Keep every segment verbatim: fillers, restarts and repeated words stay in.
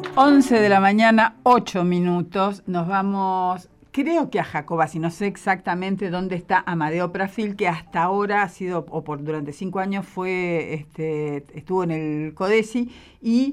once de la mañana, ocho minutos. Nos vamos, creo que a Jacobacci, no sé exactamente dónde está Amadeo Prafil, que hasta ahora ha sido, o por durante cinco años fue, este, estuvo en el CODECI y,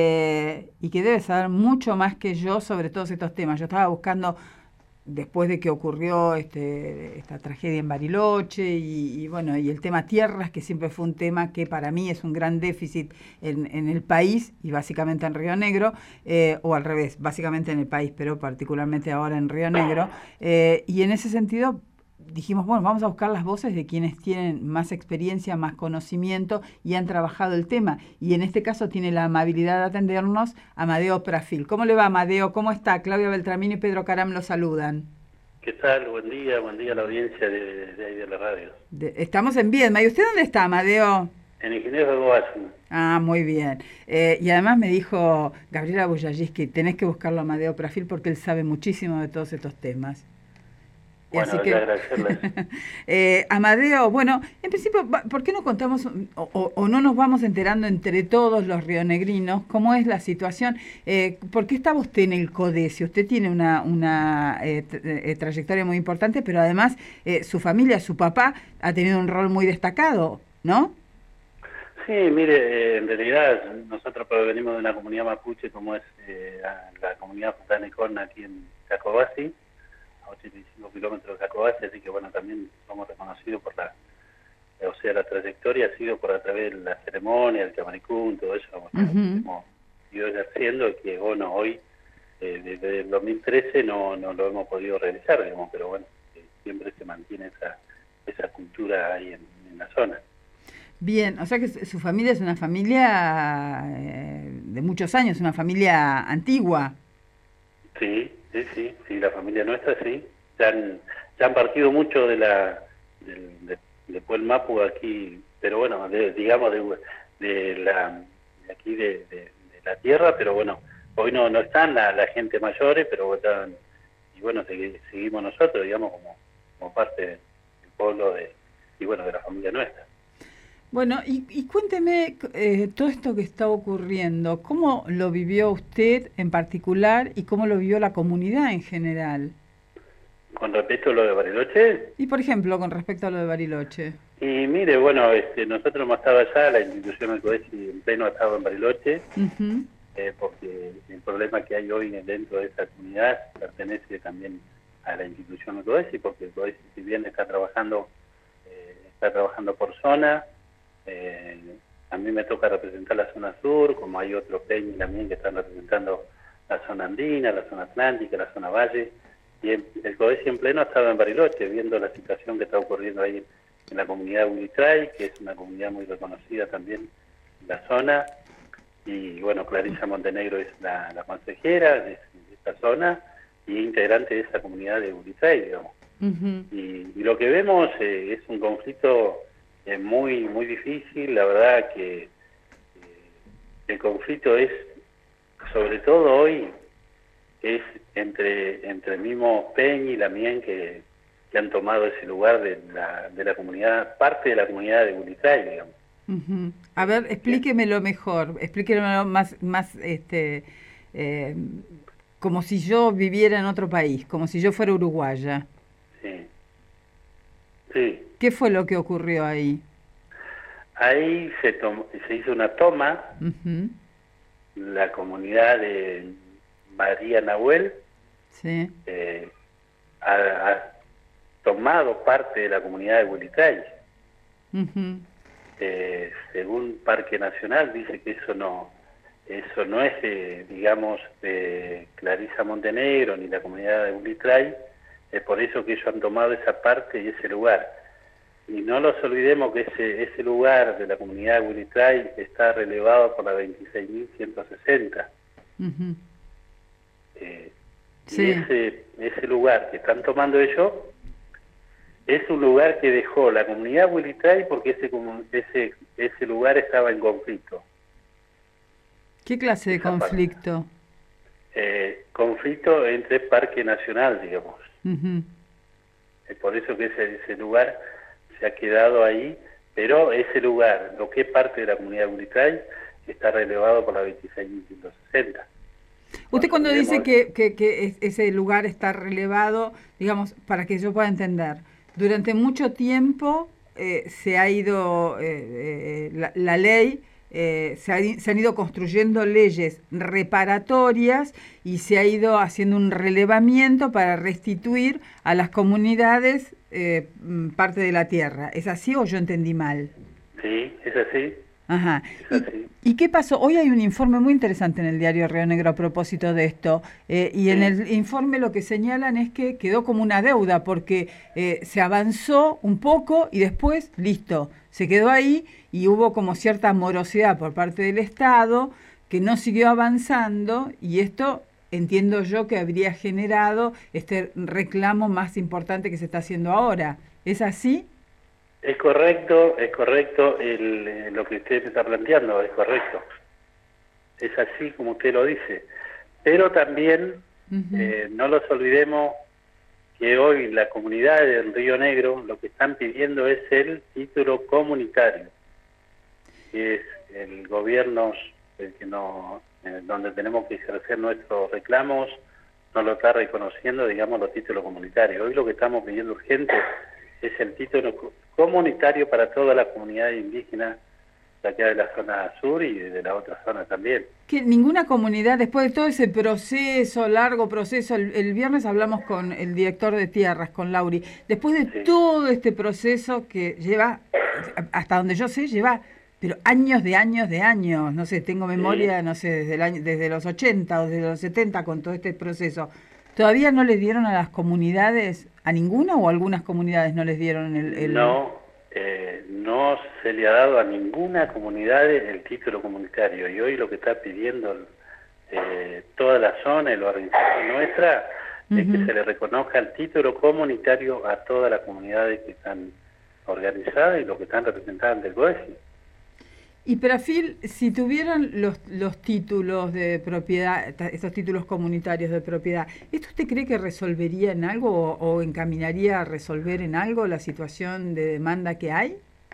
eh, y que debe saber mucho más que yo sobre todos estos temas. Yo estaba buscando, después de que ocurrió este, esta tragedia en Bariloche y, y bueno, y el tema tierras, que siempre fue un tema que para mí es un gran déficit en, en el país y básicamente en Río Negro, eh, o al revés, básicamente en el país, pero particularmente ahora en Río Negro. Eh, y en ese sentido dijimos, bueno, vamos a buscar las voces de quienes tienen más experiencia, más conocimiento y han trabajado el tema. Y en este caso tiene la amabilidad de atendernos Amadeo Prafil. ¿Cómo le va, Amadeo? ¿Cómo está? Claudia Beltramini y Pedro Caram lo saludan. ¿Qué tal? Buen día, buen día a la audiencia de, de ahí de la radio. De, estamos en Viedma. ¿Y usted dónde está, Amadeo? En Ingeniero de Jacobacci. Ah, muy bien. Eh, y además me dijo Gabriela Boyallís que tenés que buscarlo a Amadeo Prafil porque él sabe muchísimo de todos estos temas. Bueno, Así que, agradecerles. eh, Amadeo, bueno, en principio, ¿por qué no contamos o, o, o no nos vamos enterando entre todos los rionegrinos cómo es la situación? Eh, ¿Por qué estaba usted en el CODECI? Usted tiene una, una eh, eh, trayectoria muy importante, pero además eh, su familia, su papá, ha tenido un rol muy destacado, ¿no? Sí, mire, eh, en realidad nosotros provenimos de una comunidad mapuche como es eh, la comunidad Fontanecón aquí en Jacobacci, a ochenta y cinco kilómetros de Jacobacci, así que bueno, también somos reconocidos por la, o sea, la trayectoria ha sido por a través de la ceremonia, el camaricún, todo eso, uh-huh. Hemos ido ejerciendo y que bueno, hoy, eh, desde el dos mil trece no, no lo hemos podido realizar, digamos, pero bueno, eh, siempre se mantiene esa, esa cultura ahí en, en la zona. Bien, o sea que su familia es una familia eh, de muchos años, una familia antigua. Sí, sí, sí, sí, la familia nuestra sí. Ya han, ya han partido mucho de la del, de, de Puel Mapu aquí, pero bueno, de, digamos de, de la de aquí de, de, de la tierra, pero bueno, hoy no no están la, la gente mayores, pero están, y bueno, seguimos nosotros, digamos, como, como parte del pueblo de, y bueno, de la familia nuestra. Bueno, y, y cuénteme eh, todo esto que está ocurriendo, ¿cómo lo vivió usted en particular y cómo lo vivió la comunidad en general? ¿Con respecto a lo de Bariloche? Y por ejemplo, con respecto a lo de Bariloche. Y mire, bueno, este, nosotros hemos estado allá, la institución del CODECI en pleno ha estado en Bariloche, uh-huh. eh, porque el problema que hay hoy dentro de esa comunidad pertenece también a la institución del CODECI, porque el CODECI, si bien está trabajando, eh, está trabajando por zona. Eh, a mí me toca representar la zona sur, como hay otros peñas también que están representando la zona andina, la zona atlántica, la zona valle, y el, el CODECI en pleno ha estado en Bariloche, viendo la situación que está ocurriendo ahí en la comunidad de Huilitray, que es una comunidad muy reconocida también en la zona, y bueno, Clarisa Montenegro es la, la consejera de, de esta zona, y integrante de esa comunidad de Huilitray, digamos. Uh-huh. y, y lo que vemos eh, es un conflicto es muy muy difícil, la verdad que eh, el conflicto es, sobre todo hoy, es entre entre el mismo Peña y Lamien que, que han tomado ese lugar de la, de la comunidad, parte de la comunidad de Huilitray, digamos. Uh-huh. A ver, explíquemelo mejor, explíquemelo más, más este, eh, como si yo viviera en otro país, como si yo fuera uruguaya. Sí. Sí. ¿Qué fue lo que ocurrió ahí? Ahí se, tomó, se hizo una toma, uh-huh. La comunidad de María Nahuel sí. eh, ha, ha tomado parte de la comunidad de Huilitray. Uh-huh. Eh, según Parque Nacional dice que eso no eso no es, eh, digamos, de Clarisa Montenegro ni la comunidad de Huilitray, es por eso que ellos han tomado esa parte y ese lugar. Y no nos olvidemos que ese ese lugar de la comunidad de Huilitray está relevado por la veintiséis mil ciento sesenta. Uh-huh. Eh, sí. Y ese, ese lugar que están tomando ellos es un lugar que dejó la comunidad de Huilitray porque ese, ese, ese lugar estaba en conflicto. ¿Qué clase de Esa conflicto? Eh, conflicto entre Parque Nacional, digamos. Uh-huh. Es por eso que ese, ese lugar se ha quedado ahí, pero ese lugar, lo que es parte de la comunidad de Huilitray, está relevado por la veintiséis mil ciento sesenta. Usted cuando dice que, que, que ese lugar está relevado, digamos, para que yo pueda entender, durante mucho tiempo eh, se ha ido, eh, eh, la, la ley, eh, se, ha, se han ido construyendo leyes reparatorias y se ha ido haciendo un relevamiento para restituir a las comunidades eh, parte de la tierra. ¿Es así o yo entendí mal? Sí, es así. Ajá. ¿Y, ¿Y qué pasó? Hoy hay un informe muy interesante en el diario Río Negro a propósito de esto, eh, y sí. En el informe lo que señalan es que quedó como una deuda, porque eh, se avanzó un poco y después, listo, se quedó ahí y hubo como cierta morosidad por parte del Estado que no siguió avanzando, y esto entiendo yo que habría generado este reclamo más importante que se está haciendo ahora. ¿Es así? Es correcto, es correcto, el, lo que usted está planteando, es correcto. Es así como usted lo dice. Pero también uh-huh. eh, no nos olvidemos que hoy la comunidad del Río Negro lo que están pidiendo es el título comunitario, que es el gobierno el que no, eh, donde tenemos que ejercer nuestros reclamos, no lo está reconociendo, digamos, los títulos comunitarios. Hoy lo que estamos pidiendo urgente es el título comunitario para toda la comunidad indígena de acá de la zona sur y de la otra zona también. Que ninguna comunidad, después de todo ese proceso, largo proceso, el, el viernes hablamos con el director de tierras, con Lauri, después de sí. todo este proceso que lleva, hasta donde yo sé, lleva pero años de años de años, no sé, tengo memoria, sí. no sé, desde, el año, desde los ochenta o desde los setenta con todo este proceso. ¿Todavía no les dieron a las comunidades, a ninguna o a algunas comunidades no les dieron el...? el... No, eh, no se le ha dado a ninguna comunidad el título comunitario, y hoy lo que está pidiendo eh, toda la zona y la organización nuestra uh-huh. es que se le reconozca el título comunitario a todas las comunidades que están organizadas y los que están representadas ante el COESI. Y Prafil, si tuvieran los, los títulos de propiedad, estos títulos comunitarios de propiedad, ¿esto usted cree que resolvería en algo o, o encaminaría a resolver en algo la situación de demanda que hay?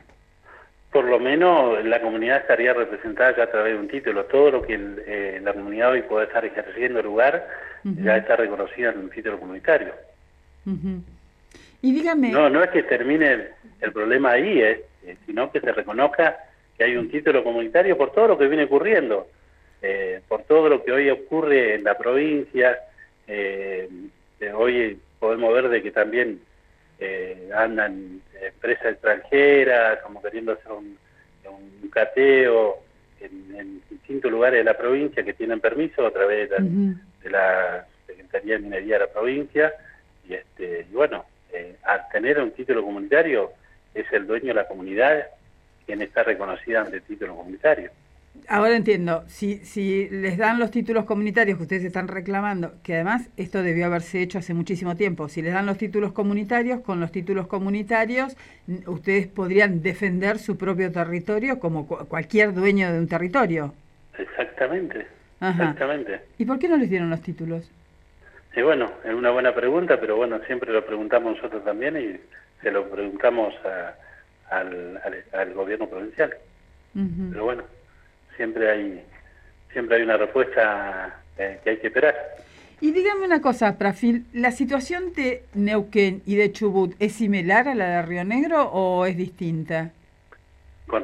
Por lo menos la comunidad estaría representada ya a través de un título. Todo lo que el, eh, la comunidad hoy puede estar ejerciendo el lugar uh-huh. ya está reconocido en un título comunitario. Uh-huh. Y dígame... No, no es que termine el, el problema ahí, eh, sino que se reconozca que hay un título comunitario por todo lo que viene ocurriendo, eh, por todo lo que hoy ocurre en la provincia. Eh, eh, hoy podemos ver de que también eh, andan empresas extranjeras como queriendo hacer un, un cateo en, en distintos lugares de la provincia que tienen permiso a través de la, uh-huh. de la Secretaría de Minería de la provincia, y, este, y bueno, eh, al tener un título comunitario es el dueño de la comunidad quien está reconocida ante el título comunitario. Ahora entiendo, si, si les dan los títulos comunitarios que ustedes están reclamando, que además esto debió haberse hecho hace muchísimo tiempo, si les dan los títulos comunitarios, con los títulos comunitarios ustedes podrían defender su propio territorio como cu- cualquier dueño de un territorio. Exactamente, Ajá. exactamente. ¿Y por qué no les dieron los títulos? Sí, bueno, es una buena pregunta, pero bueno, siempre lo preguntamos nosotros también y se lo preguntamos a Al, al, al gobierno provincial. Uh-huh. Pero bueno, siempre hay siempre hay una respuesta eh, que hay que esperar. Y dígame una cosa, Prafil, ¿la situación de Neuquén y de Chubut es similar a la de Río Negro o es distinta? Con,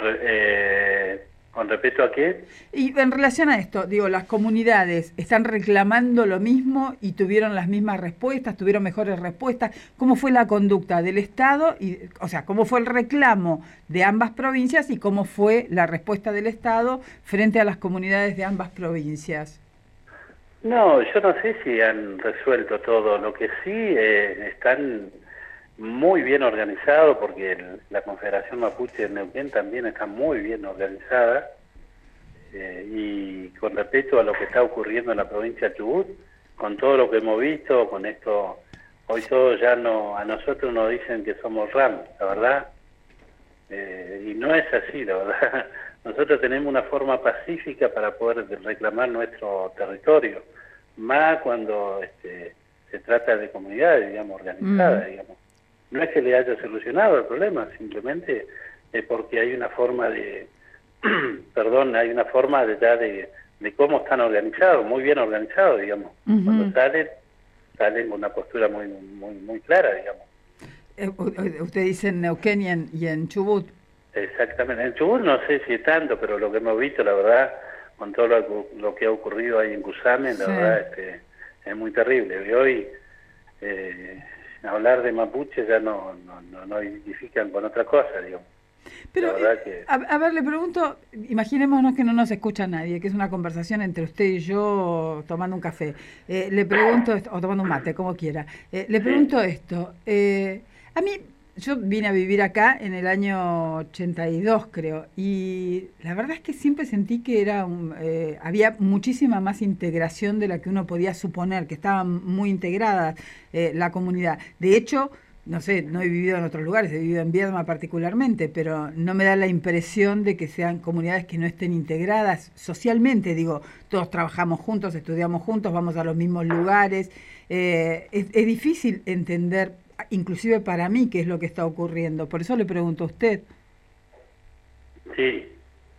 eh, ¿Con respecto a qué? Y en relación a esto, digo, ¿las comunidades están reclamando lo mismo y tuvieron las mismas respuestas, tuvieron mejores respuestas? ¿Cómo fue la conducta del Estado? Y, o sea, ¿cómo fue el reclamo de ambas provincias y cómo fue la respuesta del Estado frente a las comunidades de ambas provincias? No, yo no sé si han resuelto todo. Lo que sí eh, están muy bien organizados, porque el, la Confederación Mapuche de Neuquén también está muy bien organizada, eh, y con respecto a lo que está ocurriendo en la provincia de Chubut, con todo lo que hemos visto, con esto, hoy todos ya no, a nosotros nos dicen que somos R A M, la verdad, eh, y no es así, la verdad. Nosotros tenemos una forma pacífica para poder reclamar nuestro territorio, más cuando este, se trata de comunidades, digamos, organizadas, mm. digamos. No es que le haya solucionado el problema, simplemente es porque hay una forma de, perdón, hay una forma de, ya de, de cómo están organizados, muy bien organizados, digamos. Uh-huh. Cuando salen, salen con una postura muy muy muy clara, digamos. Eh, usted dice en Neuquén y en, y en Chubut. Exactamente. En Chubut no sé si es tanto, pero lo que hemos visto, la verdad, con todo lo, lo que ha ocurrido ahí en Cusamen, la sí. verdad este, es muy terrible. Y hoy eh, hablar de mapuche ya no, no, no, no identifican con otra cosa, digamos. Pero, eh, que... a, a ver, le pregunto, imaginémonos que no nos escucha nadie, que es una conversación entre usted y yo tomando un café. Eh, le pregunto, esto, o tomando un mate, como quiera. Eh, le pregunto sí. esto. Eh, a mí, yo vine a vivir acá en el año ochenta y dos, creo, y la verdad es que siempre sentí que era un, eh, había muchísima más integración de la que uno podía suponer, que estaba muy integrada eh, la comunidad. De hecho, no sé, no he vivido en otros lugares, he vivido en Viedma particularmente, pero no me da la impresión de que sean comunidades que no estén integradas socialmente. Digo, todos trabajamos juntos, estudiamos juntos, vamos a los mismos lugares. Eh, es, es difícil entender, inclusive para mí, qué es lo que está ocurriendo. Por eso le pregunto a usted. Sí.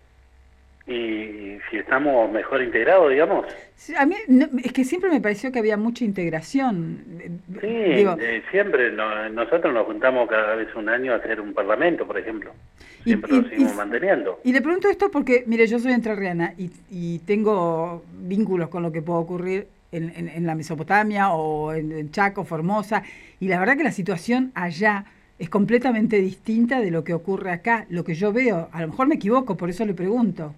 ¿Y si estamos mejor integrados, digamos? Sí, a mí no, es que siempre me pareció que había mucha integración. Sí, Digo, eh, siempre. No, nosotros nos juntamos cada vez un año a hacer un parlamento, por ejemplo. Siempre y, lo seguimos y, manteniendo. Y le pregunto esto porque, mire, yo soy entrerriana y, y tengo vínculos con lo que puede ocurrir en, en, en la Mesopotamia o en, en Chaco, Formosa, y la verdad que la situación allá es completamente distinta de lo que ocurre acá, lo que yo veo. A lo mejor me equivoco, por eso le pregunto.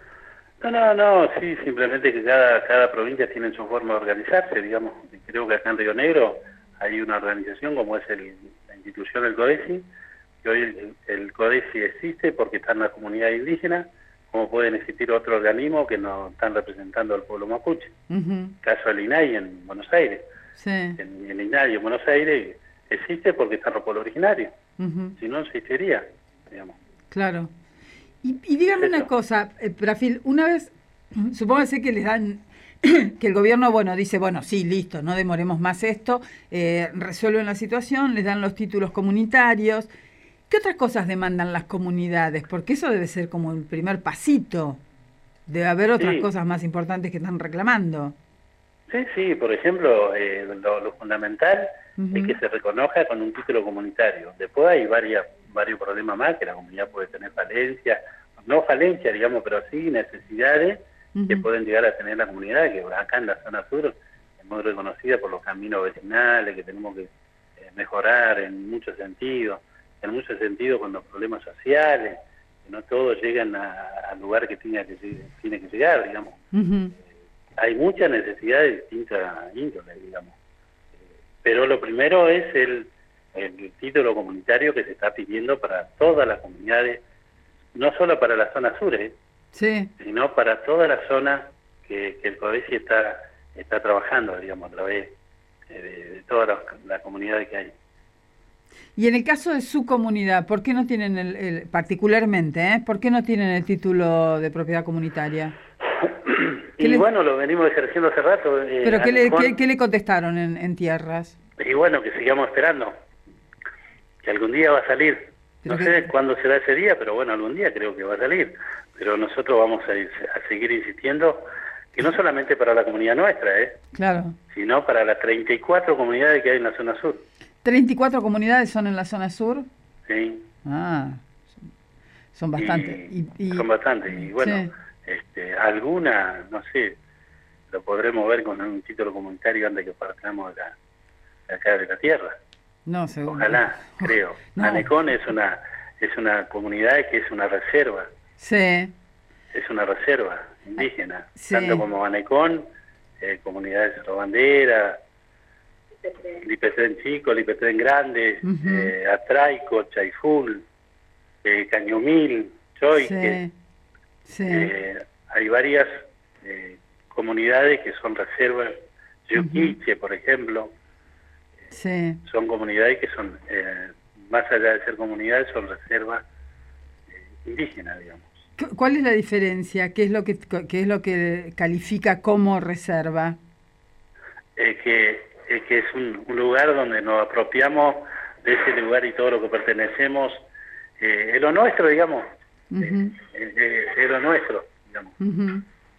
No, no, no, sí, simplemente que cada, cada provincia tiene su forma de organizarse, digamos. Creo que acá en Río Negro hay una organización como es el, la institución del CODESI, que hoy el, el CODESI existe porque está en la comunidad indígena, como pueden existir otros organismos que no están representando al pueblo mapuche. Uh-huh. Caso del INAI en Buenos Aires. Sí. En, el INAI en Buenos Aires existe porque están los pueblos originarios. Uh-huh. Si no, existiría, digamos. Claro. Y, y dígame una cosa, eh, Prafil, una vez, supóngase que les dan, que el gobierno, bueno, dice, bueno, sí, listo, no demoremos más esto, eh, resuelven la situación, les dan los títulos comunitarios. ¿Qué otras cosas demandan las comunidades? Porque eso debe ser como el primer pasito. Debe haber otras sí. cosas más importantes que están reclamando. Sí, sí, por ejemplo, eh, lo, lo fundamental uh-huh. es que se reconozca con un título comunitario. Después hay varias, varios problemas más, que la comunidad puede tener falencia, no falencia, digamos, pero sí necesidades uh-huh. que pueden llegar a tener la comunidad, que acá en la zona sur es muy reconocida por los caminos vecinales, que tenemos que eh, mejorar en muchos sentidos, en muchos sentidos con los problemas sociales, que no todos llegan al lugar que tiene que, tiene que llegar, digamos. Uh-huh. Hay muchas necesidades de distintas índoles, digamos. Pero lo primero es el, el título comunitario que se está pidiendo para todas las comunidades, no solo para la zona sur, ¿eh? Sí. sino para toda la zona que, que el CODESI está, está trabajando, digamos, a través de, de todas las, las comunidades que hay. Y en el caso de su comunidad, ¿por qué no tienen, el, el particularmente, ¿eh? ¿por qué no tienen el título de propiedad comunitaria? Y les... bueno, lo venimos ejerciendo hace rato. Eh, ¿Pero qué le, qué, qué le contestaron en, en tierras? Y bueno, que sigamos esperando, que algún día va a salir. No que... sé cuándo será ese día, pero bueno, algún día creo que va a salir. Pero nosotros vamos a, a seguir insistiendo, que no solamente para la comunidad nuestra, ¿eh? Claro. sino para las treinta y cuatro comunidades que hay en la zona sur. ¿treinta y cuatro comunidades son en la zona sur? Sí. Ah, son bastantes. Y, y, y... Son bastantes, y bueno... Sí. Este, alguna, no sé, lo podremos ver con un título comunitario antes que partamos de, la, de acá de la tierra. No, seguro. Ojalá, creo. No. Anecón es una es una comunidad que es una reserva. Sí. Es una reserva indígena. Sí. Tanto como Anecón, eh, comunidades de Bandera, Lipetrén Chico, Lipetrén Grande, uh-huh. eh, Atraico, Chaiful, eh, Cañumil, Choique. Sí. Sí. Eh, hay varias eh, comunidades que son reservas, Yuquiche, uh-huh. por ejemplo, sí. son comunidades que son, eh, más allá de ser comunidades, son reservas eh, indígenas, digamos. ¿Cuál es la diferencia? ¿Qué es lo que, qué es lo que califica como reserva? Eh, que, eh, que es un, un lugar donde nos apropiamos de ese lugar y todo lo que pertenecemos, eh, es lo nuestro, digamos. Uh-huh. eh, eh, es lo nuestro, digamos. Uh-huh.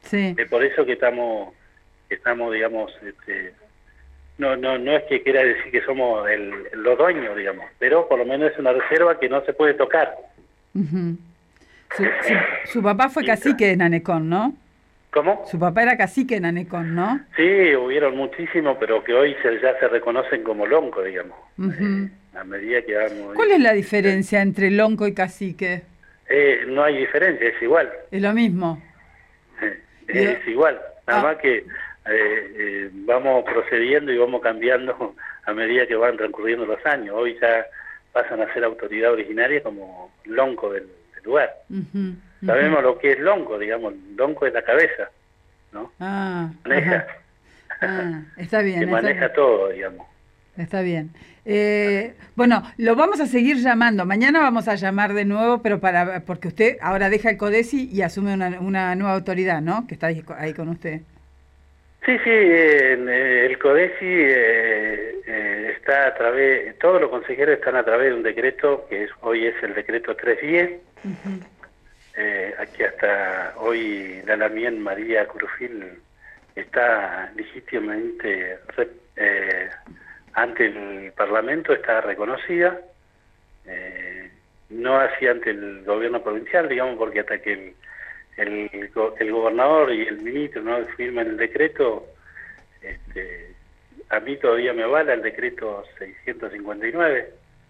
Sí. Es por eso que estamos, que estamos digamos, este, no, no, no es que quiera decir que somos el, los dueños, digamos, pero por lo menos es una reserva que no se puede tocar. Uh-huh. su, su, su papá fue cacique en Anecón, ¿no? ¿Cómo? Su papá era cacique en Anecón, ¿no? Sí, hubieron muchísimos, pero que hoy se, ya se reconocen como lonco, digamos. Uh-huh. Eh, a medida que vamos... ¿Cuál es la diferencia entre lonco y cacique? Eh, no hay diferencia, es igual. Es lo mismo. Eh, es Yo... igual, nada ah. más que eh, eh, vamos procediendo y vamos cambiando a medida que van transcurriendo los años. Hoy ya pasan a ser autoridad originaria como lonco del, del lugar. Uh-huh. Sabemos lo que es lonco, digamos, lonco es la cabeza, ¿no? Ah, maneja. Ah, está bien. Que maneja está... todo, digamos. Está bien. Eh, bueno, lo vamos a seguir llamando. Mañana vamos a llamar de nuevo, pero para porque usted ahora deja el CODESI y asume una, una nueva autoridad, ¿no? Que está ahí, ahí con usted. Sí, sí, eh, el CODESI eh, eh, está a través, todos los consejeros están a través de un decreto que es, hoy es el decreto trescientos diez. Uh-huh. Eh, aquí hasta hoy la Lamien María Curufil está legítimamente eh, ante el Parlamento, está reconocida, eh, no así ante el gobierno provincial, digamos, porque hasta que el, el, el gobernador y el ministro no firmen el decreto, este, a mí todavía me avala el decreto seiscientos cincuenta y nueve,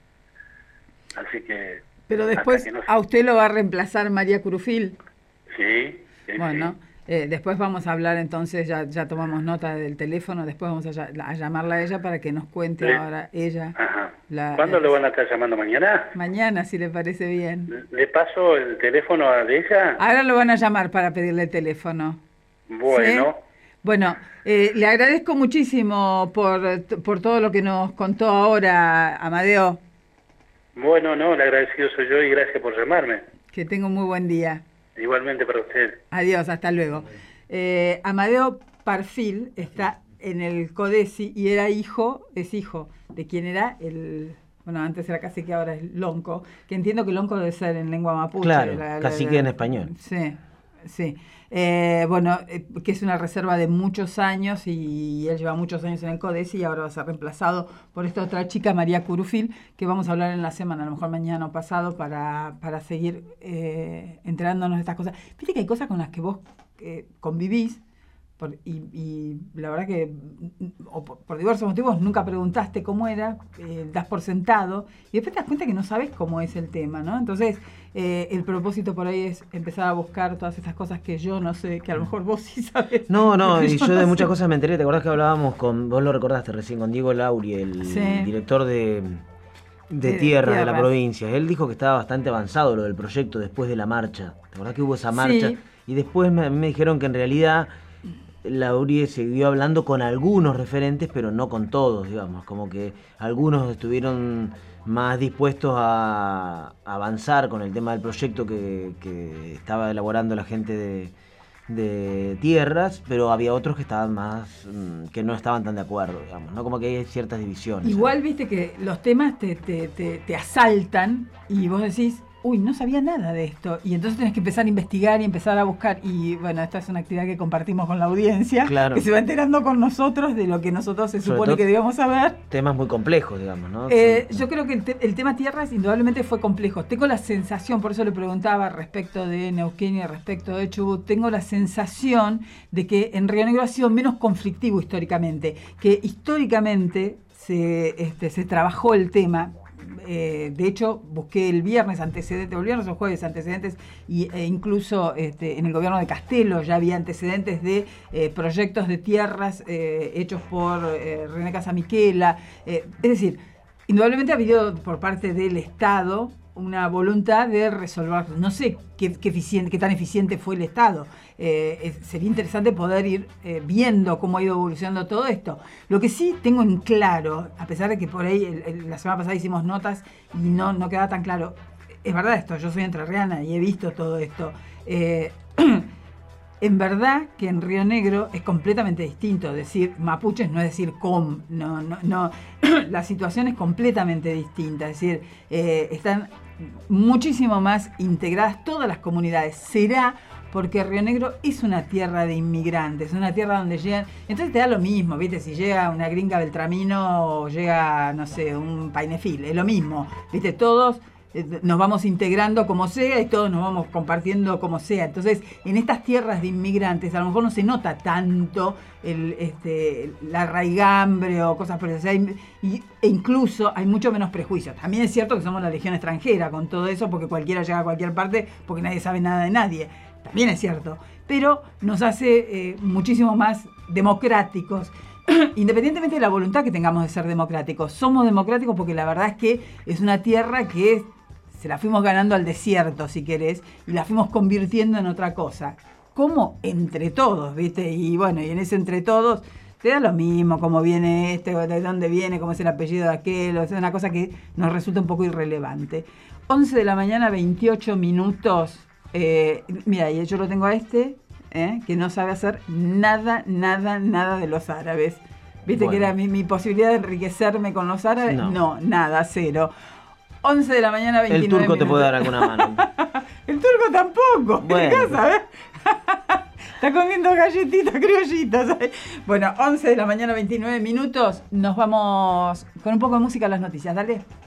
así que... Pero después, no... ¿a usted lo va a reemplazar María Curufil? Sí. sí bueno, sí. Eh, después vamos a hablar entonces, ya ya tomamos nota del teléfono, después vamos a, a llamarla a ella para que nos cuente sí. ahora ella. Ajá. La, ¿Cuándo eh, lo van a estar llamando? ¿Mañana? Mañana, si le parece bien. ¿Le paso el teléfono de ella? Ahora lo van a llamar para pedirle el teléfono. Bueno. ¿Sí? Bueno, eh, le agradezco muchísimo por, por todo lo que nos contó ahora, Amadeo. Bueno, no, el agradecido soy yo y gracias por llamarme. Que tenga un muy buen día. Igualmente para usted. Adiós, hasta luego. Eh, Amadeo Parfil está en el CODESI y era hijo, es hijo de quien era el, bueno, antes era cacique, ahora es lonco, que entiendo que lonco debe ser en lengua mapuche. Claro, la, la, cacique la, en español. Sí, sí. Eh, bueno, eh, que es una reserva de muchos años y él lleva muchos años en el CODESI y ahora va a ser reemplazado por esta otra chica, María Curufil, que vamos a hablar en la semana, a lo mejor mañana o pasado, para, para seguir eh, enterándonos de estas cosas. Viste que hay cosas con las que vos eh, convivís por, y, y la verdad que o por, por diversos motivos nunca preguntaste cómo era, eh, das por sentado y después te das cuenta que no sabes cómo es el tema, ¿no? Entonces eh, el propósito por ahí es empezar a buscar todas esas cosas que yo no sé, que a lo mejor vos sí sabes. No, no, y yo, yo no de sé. Muchas cosas me enteré. ¿Te acordás que hablábamos con, vos lo recordaste recién, con Diego Lauri, el sí. director de, de, de tierra de la provincia? Él dijo que estaba bastante avanzado lo del proyecto después de la marcha. ¿Te acordás que hubo esa marcha? Sí. Y después me, me dijeron que en realidad Lauri siguió hablando con algunos referentes, pero no con todos, digamos, como que algunos estuvieron más dispuestos a, a avanzar con el tema del proyecto que, que estaba elaborando la gente de, de tierras, pero había otros que estaban más, que no estaban tan de acuerdo, digamos, ¿no? Como que hay ciertas divisiones. Igual, viste que los temas te, te, te, te asaltan y vos decís, uy, no sabía nada de esto. Y entonces tenés que empezar a investigar y empezar a buscar. Y bueno, esta es una actividad que compartimos con la audiencia, claro, que se va enterando con nosotros de lo que nosotros se Sobre supone que debíamos saber. Temas muy complejos, digamos, ¿no? Eh, sí. Yo creo que el, te el tema tierras indudablemente fue complejo. Tengo la sensación, por eso le preguntaba respecto de Neuquén y respecto de Chubut, tengo la sensación de que en Río Negro ha sido menos conflictivo históricamente. Que históricamente se, este, se trabajó el tema. Eh, de hecho, busqué el viernes antecedentes, o el viernes o jueves antecedentes, y, e incluso este, en el gobierno de Castelo ya había antecedentes de eh, proyectos de tierras eh, hechos por eh, René Casamiquela. Eh, es decir, indudablemente ha habido por parte del Estado una voluntad de resolver. No sé qué, qué, eficiente, qué tan eficiente fue el Estado. Eh, es, sería interesante poder ir eh, viendo cómo ha ido evolucionando todo esto. Lo que sí tengo en claro, a pesar de que por ahí el, el, la semana pasada hicimos notas y no, no quedaba tan claro, es verdad esto, yo soy entrerriana y he visto todo esto. Eh, en verdad que en Río Negro es completamente distinto. Decir mapuches no es decir com, no, no, no. La situación es completamente distinta. Es decir, eh, están muchísimo más integradas todas las comunidades. Será porque Río Negro es una tierra de inmigrantes, una tierra donde llegan, entonces te da lo mismo, ¿viste? Si llega una gringa Beltramino o llega, no sé, un Painefil, es lo mismo, ¿viste? Todos nos vamos integrando como sea y todos nos vamos compartiendo como sea. Entonces, en estas tierras de inmigrantes a lo mejor no se nota tanto el, este, la raigambre o cosas por eso. Y, e incluso hay mucho menos prejuicios. También es cierto que somos la legión extranjera con todo eso, porque cualquiera llega a cualquier parte porque nadie sabe nada de nadie. También es cierto. Pero nos hace eh, muchísimo más democráticos. Independientemente de la voluntad que tengamos de ser democráticos. Somos democráticos porque la verdad es que es una tierra que es, se la fuimos ganando al desierto, si querés, y la fuimos convirtiendo en otra cosa. ¿Cómo? Entre todos, ¿viste? Y bueno, y en ese entre todos te da lo mismo, cómo viene este, de dónde viene, cómo es el apellido de aquel, o sea, una cosa que nos resulta un poco irrelevante. once de la mañana, veintiocho minutos. Eh, mira, y yo lo tengo a este, eh, que no sabe hacer nada, nada, nada de los árabes. ¿Viste bueno. que era mi, mi posibilidad de enriquecerme con los árabes? No, no nada, cero. once de la mañana, veintinueve El turco minutos. te puede dar alguna mano. El turco tampoco. Bueno. ¿Sabes? Está comiendo galletitas criollitas. ¿sabes? Bueno, once de la mañana, veintinueve minutos. Nos vamos con un poco de música a las noticias. Dale.